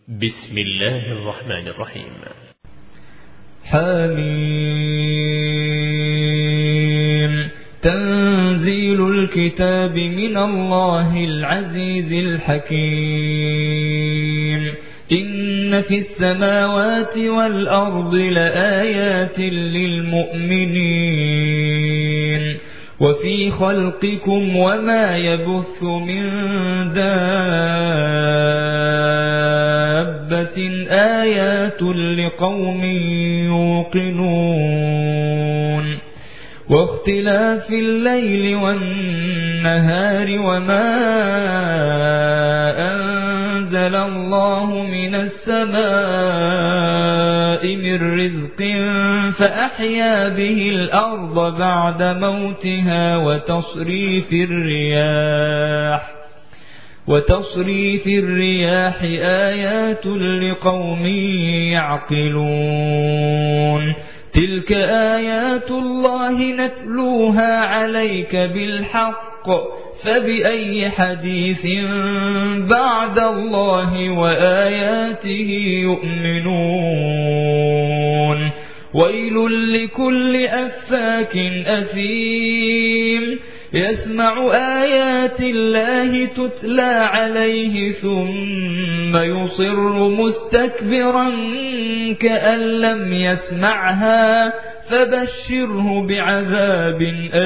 بسم الله الرحمن الرحيم. حميم. تنزيل الكتاب من الله العزيز الحكيم. إن في السماوات والأرض لآيات للمؤمنين وفي خلقكم وما يبث من دابة آيات لقوم يوقنون واختلاف الليل والنهار وما أنزل الله من السماء من رزق فأحيا به الأرض بعد موتها وتصريف الرياح آيات لقوم يعقلون. تلك آيات الله نتلوها عليك بالحق فبأي حديث بعد الله وآياته يؤمنون. ويل لكل أفاك أثيم يسمع آيات الله تتلى عليه ثم يصر مستكبرا كأن لم يسمعها فبشره بعذاب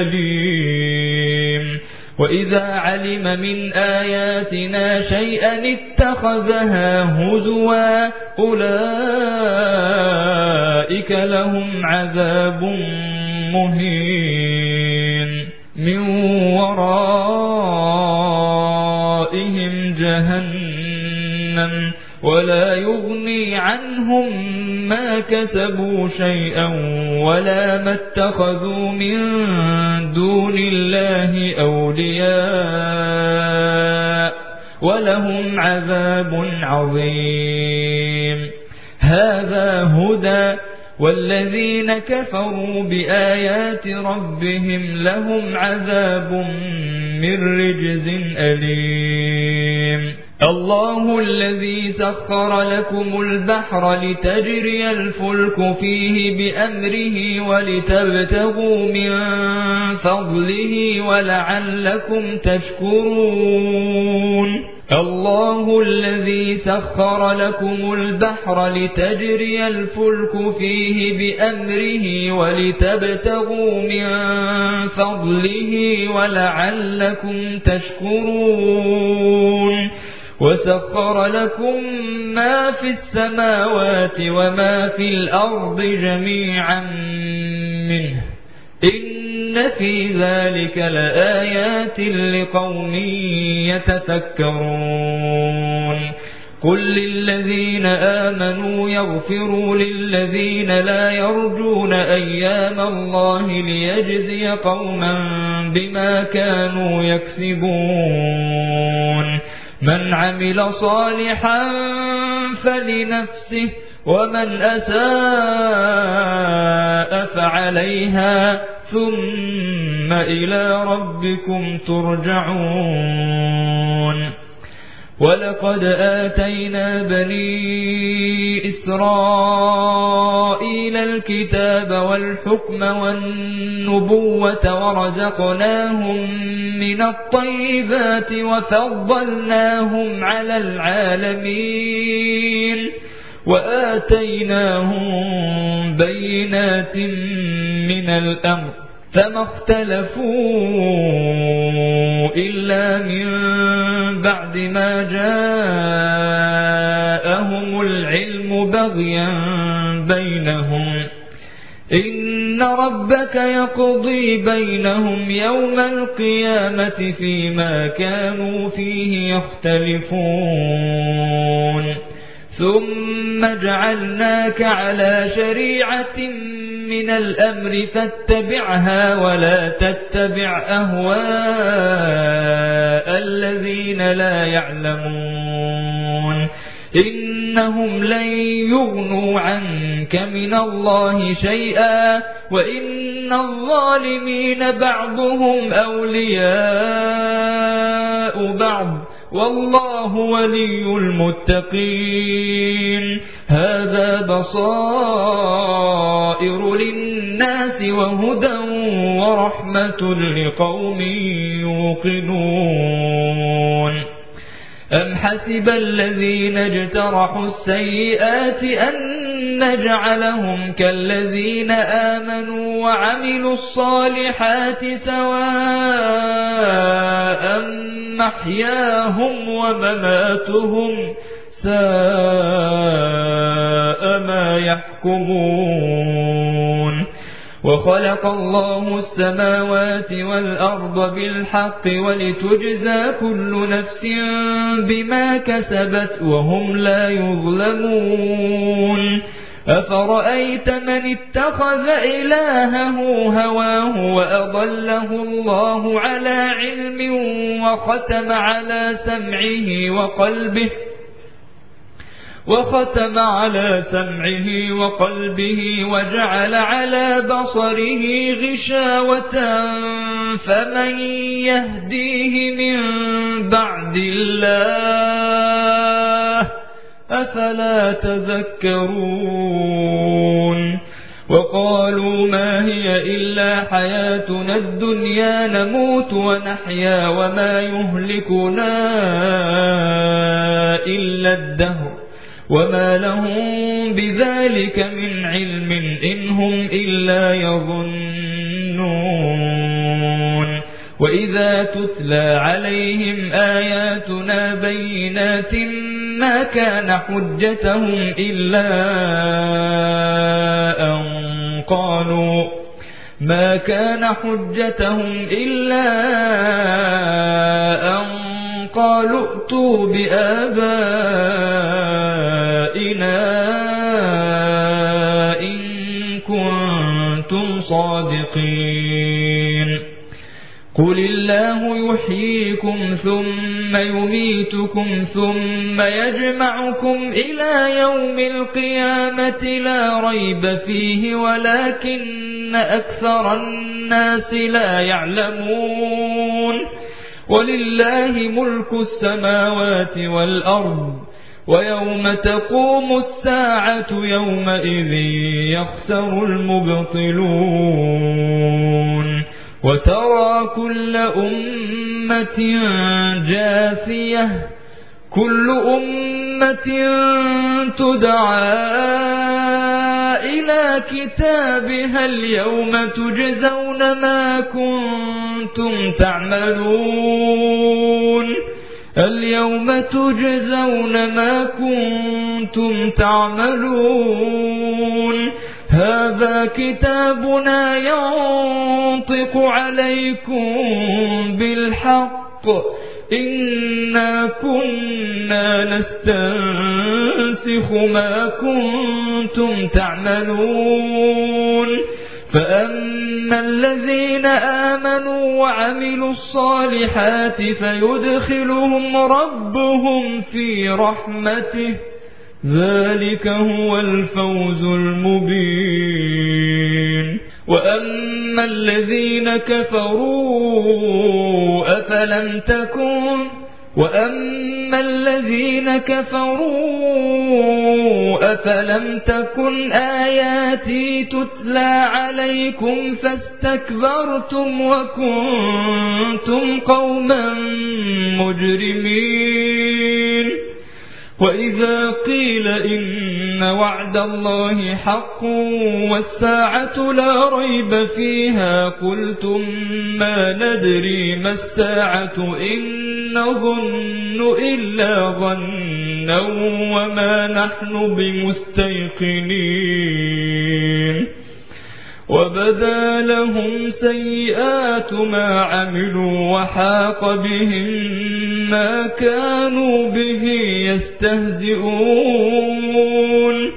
أليم. وإذا علم من آياتنا شيئا اتخذها هزوا أولئك لهم عذاب مهين من ورائهم جهنم ولا يغني عنهم ما كسبوا شيئا ولا ما اتخذوا من دون الله أولياء ولهم عذاب عظيم. هذا هدى والذين كفروا بآيات ربهم لهم عذاب من رجز أليم. الله الذي سخر لكم البحر لتجري الفلك فيه بأمره ولتبتغوا من فضله ولعلكم تشكرون. الله الذي سخر لكم البحر لتجري الفلك فيه بأمره ولتبتغوا من فضله ولعلكم تشكرون. وسخر لكم ما في السماوات وما في الأرض جميعا منه إن في ذلك لآيات لقوم يتفكرون. قل للذين آمنوا يغفروا للذين لا يرجون أيام الله ليجزي قوما بما كانوا يكسبون. من عمل صالحا فلنفسه ومن أساء فعليها ثم إلى ربكم ترجعون. ولقد آتينا بني إسرائيل الكتاب والحكم والنبوة ورزقناهم من الطيبات وفضلناهم على العالمين وآتيناهم بينات من الأمر فما اختلفوا إلا من بعد ما جاءهم العلم بغيا بينهم. إن ربك يقضي بينهم يوم القيامة فيما كانوا فيه يختلفون. ثم جعلناك على شريعة من الأمر فاتبعها ولا تتبع أهواء الذين لا يعلمون. إنهم لن يغنوا عنك من الله شيئا وإن الظالمين بعضهم أولياء بعض والله ولي المتقين. هذا بصائر للناس وهدى ورحمة لقوم يوقنون. أم حسب الذين اجترحوا السيئات أن نجعلهم كالذين آمنوا وعملوا الصالحات سواء محياهم ومماتهم ساء ما يحكمون. وخلق الله السماوات والأرض بالحق ولتجزى كل نفس بما كسبت وهم لا يظلمون. أفرأيت من اتخذ إلهه هواه وأضله الله على علم وختم على سمعه وقلبه وجعل على بصره غشاوة فمن يهديه من بعد الله أفلا تذكرون. وقالوا ما هي إلا حياتنا الدنيا نموت ونحيا وما يهلكنا إلا الدهر وما لهم بذلك من علم إن هم إلا يظنون. وإذا تتلى عليهم آياتنا بينات ما كان حجتهم إلا أن قالوا ائتوا بآبائنا إن كنتم صادقين. قل الله يحييكم ثم يميتكم ثم يجمعكم إلى يوم القيامة لا ريب فيه ولكن أكثر الناس لا يعلمون. ولله ملك السماوات والأرض ويوم تقوم الساعة يومئذ يخسر المبطلون. وترى كل أمة جاثية كل أمة تدعى إلى كتابها اليوم تجزون ما كنتم تعملون. هذا كتابنا ينطق عليكم بالحق إنا كنا نستنسخ ما كنتم تعملون. فأما الذين آمنوا وعملوا الصالحات فيدخلهم ربهم في رحمته ذلك هو الفوز المبين. وأما الذين كفروا أفلم تكن آياتي تتلى عليكم فاستكبرتم وكنتم قوما مجرمين. وإذا قيل إن وعد الله حق والساعة لا ريب فيها قلتم ما ندري ما الساعة إن نظن إلا ظنا وما نحن بمستيقنين. وبدا لهم سيئات ما عملوا وحاق بهم ما كانوا به يستهزئون.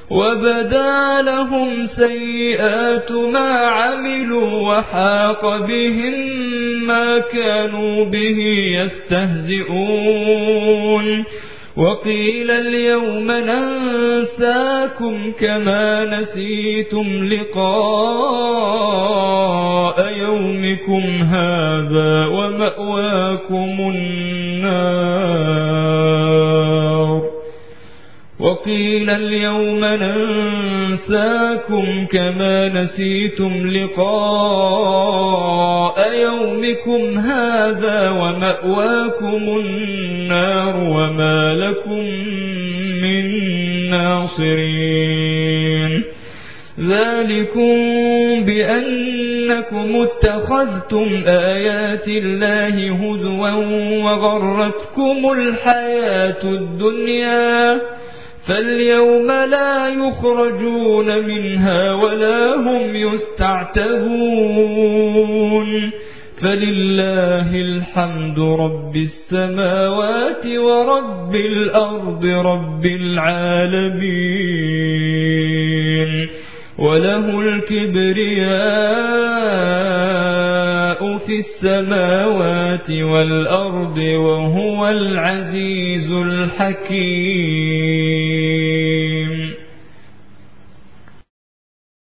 وقيل اليوم ننساكم كما نسيتم لقاء يومكم هذا ومأواكم النار وقيل اليوم ننساكم كما نسيتم لقاء يومكم هذا ومأواكم النار وما لكم من ناصرين ذلكم بأنكم اتخذتم آيات الله هزوا وغرتكم الحياة الدنيا فاليوم لا يخرجون منها ولا هم يستعتبون فلله الحمد رب السماوات ورب الأرض رب العالمين وله الكبرياء في السماوات والأرض وهو العزيز الحكيم.